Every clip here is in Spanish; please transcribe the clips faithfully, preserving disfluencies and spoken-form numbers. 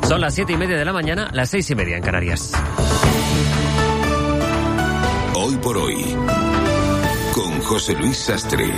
Son las siete y media de la mañana, las seis y media en Canarias. Hoy por hoy, con José Luis Sastre.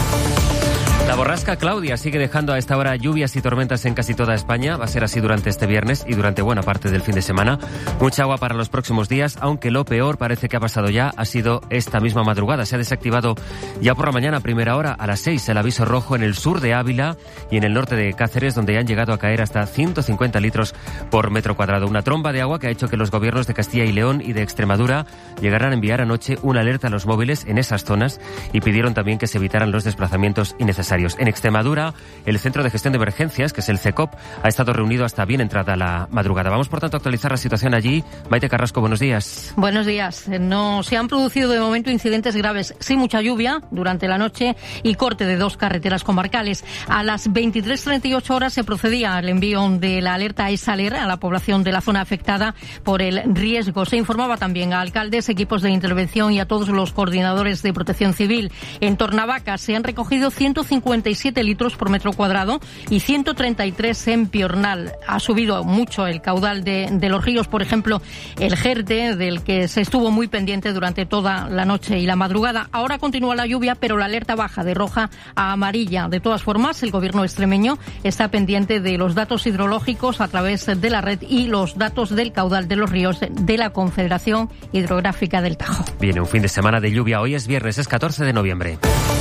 La borrasca Claudia sigue dejando a esta hora lluvias y tormentas en casi toda España. Va a ser así durante este viernes y durante buena parte del fin de semana. Mucha agua para los próximos días, aunque lo peor parece que ha pasado ya. Ha sido esta misma madrugada. Se ha desactivado ya por la mañana a primera hora, a las seis, el aviso rojo en el sur de Ávila y en el norte de Cáceres, donde han llegado a caer hasta ciento cincuenta litros por metro cuadrado. Una tromba de agua que ha hecho que los gobiernos de Castilla y León y de Extremadura llegaran a enviar anoche una alerta a los móviles en esas zonas y pidieron también que se evitaran los desplazamientos innecesarios. En Extremadura, el Centro de Gestión de Emergencias, que es el C E C O P, ha estado reunido hasta bien entrada la madrugada. Vamos, por tanto, a actualizar la situación allí. Maite Carrasco, buenos días. Buenos días. No se han producido de momento incidentes graves. Sí, mucha lluvia durante la noche y corte de dos carreteras comarcales. A las veintitrés treinta y ocho horas se procedía al envío de la alerta ESALER a la población de la zona afectada por el riesgo. Se informaba también a alcaldes, equipos de intervención y a todos los coordinadores de protección civil. En Tornavaca se han recogido ciento cincuenta y siete litros por metro cuadrado y ciento treinta y tres en Piornal. Ha subido mucho el caudal de, de los ríos, por ejemplo, el Jerte, del que se estuvo muy pendiente durante toda la noche y la madrugada. Ahora continúa la lluvia, pero la alerta baja de roja a amarilla. De todas formas, el gobierno extremeño está pendiente de los datos hidrológicos a través de la red y los datos del caudal de los ríos de la Confederación Hidrográfica del Tajo. Viene un fin de semana de lluvia. Hoy es viernes, es catorce de noviembre.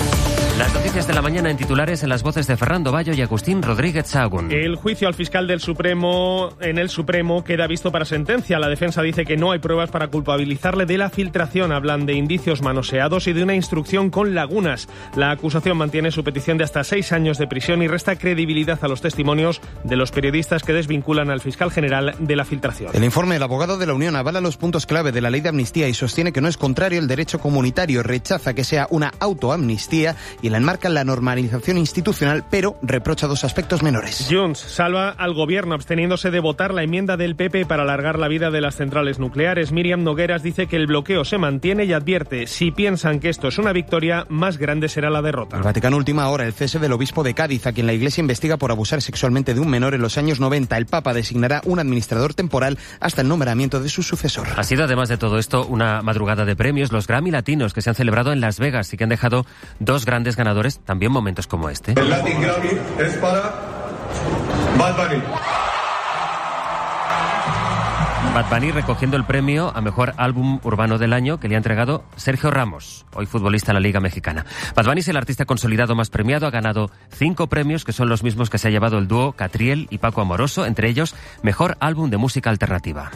Las noticias de la mañana en titulares en las voces de Fernando Bayo y Agustín Rodríguez Sahagún. El juicio al fiscal del Supremo en el Supremo queda visto para sentencia. La defensa dice que no hay pruebas para culpabilizarle de la filtración. Hablan de indicios manoseados y de una instrucción con lagunas. La acusación mantiene su petición de hasta seis años de prisión y resta credibilidad a los testimonios de los periodistas que desvinculan al fiscal general de la filtración. El informe del abogado de la Unión avala los puntos clave de la ley de amnistía y sostiene que no es contrario al derecho comunitario. Rechaza que sea una autoamnistía y la enmarca en la normalización institucional, pero reprocha dos aspectos menores. Junts salva al gobierno absteniéndose de votar la enmienda del P P para alargar la vida de las centrales nucleares. Míriam Nogueras dice que el bloqueo se mantiene y advierte, si piensan que esto es una victoria, más grande será la derrota. El Vaticano ultima ahora el cese del obispo de Cádiz, a quien la Iglesia investiga por abusar sexualmente de un menor en los años noventa. El Papa designará un administrador temporal hasta el nombramiento de su sucesor. Ha sido, además de todo esto, una madrugada de premios, los Grammy Latinos, que se han celebrado en Las Vegas y que han dejado dos grandes ganadores, también momentos como este. El Latin Grammy es para Bad Bunny. Bad Bunny recogiendo el premio a Mejor Álbum Urbano del Año que le ha entregado Sergio Ramos, hoy futbolista en la Liga Mexicana. Bad Bunny es el artista consolidado más premiado, ha ganado cinco premios que son los mismos que se ha llevado el dúo Catriel y Paco Amoroso, entre ellos Mejor Álbum de Música Alternativa.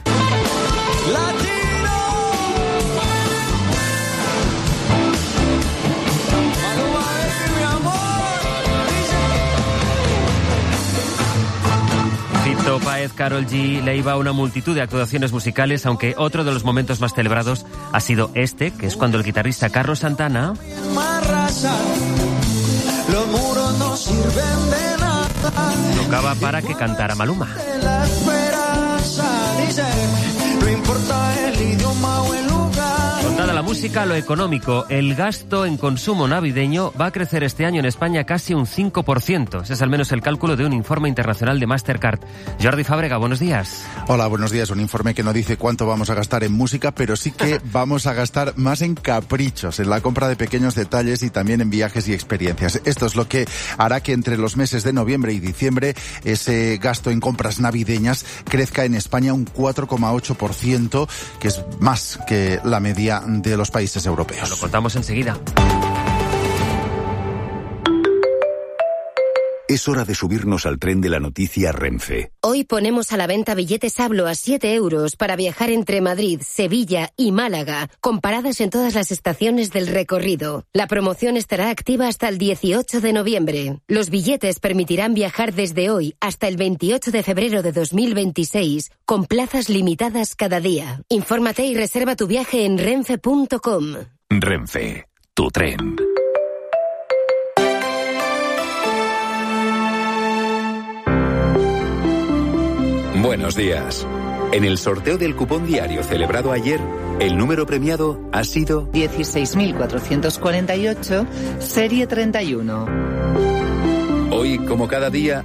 Fito Páez, Karol G, Leiva, una multitud de actuaciones musicales, aunque otro de los momentos más celebrados ha sido este, que es cuando el guitarrista Carlos Santana tocaba para que cantara Maluma. Contada la música, lo económico, el gasto en consumo navideño va a crecer este año en España casi un cinco por ciento. Ese es al menos el cálculo de un informe internacional de Mastercard. Jordi Fábrega, buenos días. Hola, buenos días. Un informe que no dice cuánto vamos a gastar en música, pero sí que vamos a gastar más en caprichos, en la compra de pequeños detalles y también en viajes y experiencias. Esto es lo que hará que entre los meses de noviembre y diciembre ese gasto en compras navideñas crezca en España un cuatro coma ocho por ciento, que es más que la media de los países europeos. Lo contamos enseguida. Es hora de subirnos al tren de la noticia Renfe. Hoy ponemos a la venta billetes Hablo a siete euros para viajar entre Madrid, Sevilla y Málaga, con paradas en todas las estaciones del recorrido. La promoción estará activa hasta el dieciocho de noviembre. Los billetes permitirán viajar desde hoy hasta el veintiocho de febrero de dos mil veintiséis, con plazas limitadas cada día. Infórmate y reserva tu viaje en renfe punto com. Renfe, tu tren. Buenos días. En el sorteo del cupón diario celebrado ayer, el número premiado ha sido dieciséis mil cuatrocientos cuarenta y ocho, serie treinta y uno. Hoy, como cada día,